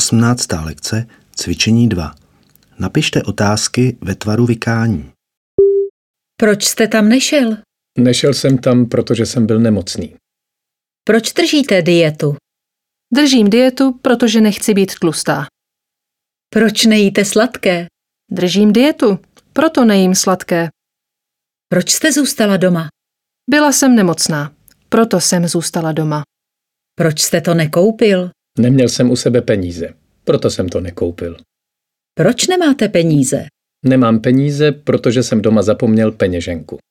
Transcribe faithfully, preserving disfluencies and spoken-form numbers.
osmnáctá lekce, cvičení dva. Napište otázky ve tvaru vykání. Proč jste tam nešel? Nešel jsem tam, protože jsem byl nemocný. Proč držíte dietu? Držím dietu, protože nechci být tlustá. Proč nejíte sladké? Držím dietu, proto nejím sladké. Proč jste zůstala doma? Byla jsem nemocná, proto jsem zůstala doma. Proč jste to nekoupil? Neměl jsem u sebe peníze, proto jsem to nekoupil. Proč nemáte peníze? Nemám peníze, protože jsem doma zapomněl peněženku.